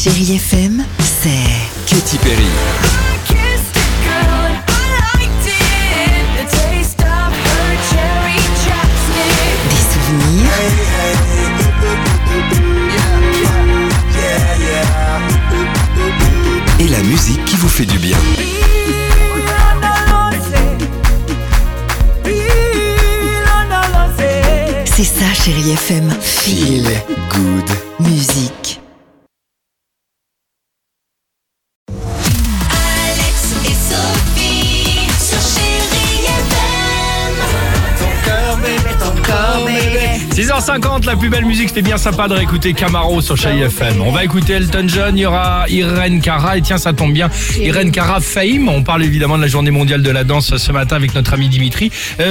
Chérie FM, c'est Katy Perry. des souvenirs Et la musique qui vous fait du bien. C'est ça, Chérie FM. Feel good. Musique. Alex et Sophie sur Chérie FM. 6h50, la plus belle musique, c'était bien sympa de réécouter Camaro sur Chérie FM. On va écouter Elton John, il y aura Irene Cara, et tiens, ça tombe bien, Irene Cara Fame. On parle évidemment de la journée mondiale de la danse ce matin avec notre ami Dimitri.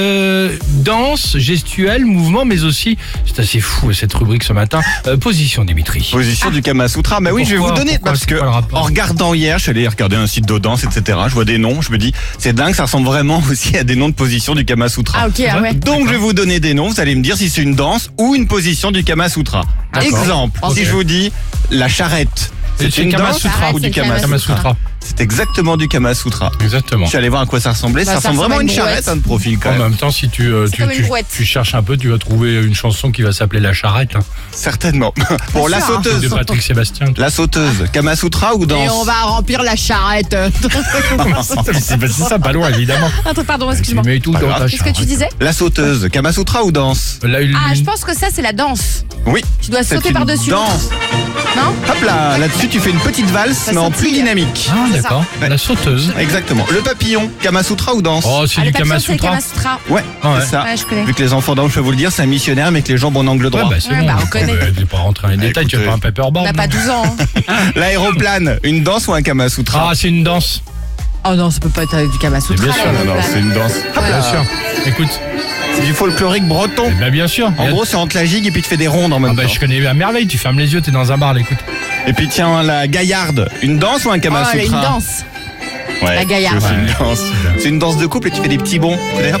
Danse, gestuelle, mouvement, mais aussi, c'est assez fou cette rubrique ce matin, position Dimitri. Position du Kama Sutra. Mais oui, je vais vous donner, Pourquoi parce que c'est quoi le rapport en regardant hier, je suis allé regarder un site de danse, etc. Je vois des noms, je me dis, c'est dingue, ça ressemble vraiment aussi à des noms de position du Kama Sutra. Ah ok, ah ouais. Donc je vais vous donner des noms, vous allez me dire si c'est une danse ou une position du Kama Sutra. D'accord. Exemple, Ok. si je vous dis la charrette, c'est une Kama danse Sutra ou du Kama Kama Sutra? Sutra. C'est exactement du Kama Sutra. Exactement. Je suis allé voir à quoi ça ressemblait, ça ça ressemble vraiment à ressemble une à une charrette, brouette. de profil quand En même. même temps, si tu comme une brouette. cherches un peu, tu vas trouver une chanson qui va s'appeler La Charrette, hein, Certainement. Bon, la sûr, hein. de sauteuse. Patrick Sébastien. La sauteuse, Kama Sutra ou Et danse? on va remplir la charrette. C'est ça, pas loin, évidemment. Attends, pardon, Tu excuse-moi. mets tout Pas dans grave. ta Qu'est-ce que tu charrette. disais? La sauteuse, Kama Sutra ou danse? Là, Ah, je pense que ça, c'est la danse. Oui. Tu dois C'est sauter une par-dessus. danse. Non? Hop là, là-dessus tu fais une petite valse, Ça mais en plus sautille. dynamique. Ah, C'est d'accord. ça. La sauteuse. Exactement. Le papillon, Kama Sutra ou danse? Oh, c'est Ah, du le papillon, Kama c'est le Sutra. Kama Sutra. Ouais, Ah ouais. c'est ça. Ouais, je connais. Vu que les enfants d'ange, je vais vous le dire, c'est un missionnaire, mais avec les jambes en angle Ouais, droit. bah c'est Ouais, bon. bah, on connaît. Je vais pas rentrer dans les détails, tu écoutez. veux pas un On paperboard. n'a pas 12 ans. Hein. L'aéroplane, une danse ou un Kama Sutra? Ah, c'est une danse. Oh non, ça peut pas être du Kama Sutra. bien sûr, là, non, là. c'est une danse. Bien sûr. Écoute, C'est du folklorique breton. bah bien sûr. En gros, c'est entre la gigue et puis tu fais des rondes en Ah même bah temps. je connais à merveille, tu fermes les yeux, t'es dans un bar, là, écoute. Et puis tiens, la gaillarde, une danse ou un Oh, Kama elle a Sutra? une danse. Ouais, La gaillarde. c'est aussi une Ouais. danse. C'est une danse de couple et tu fais des petits bonds. D'ailleurs,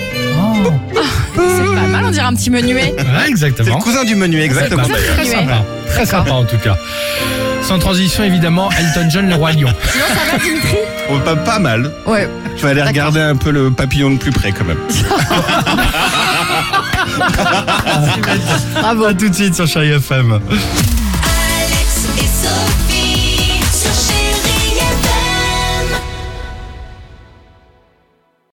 C'est pas mal, on dirait un petit menuet. Ouais, c'est exactement. le cousin du menu, exactement. C'est Très sympa. Très sympa en tout cas. Sans transition, évidemment, Elton John, le roi lion. Sinon, ça va, Dimitri? Oh, pas mal. Ouais. Je vais aller regarder un peu le papillon de plus près quand même. Bravo. À tout de suite sur Chérie FM.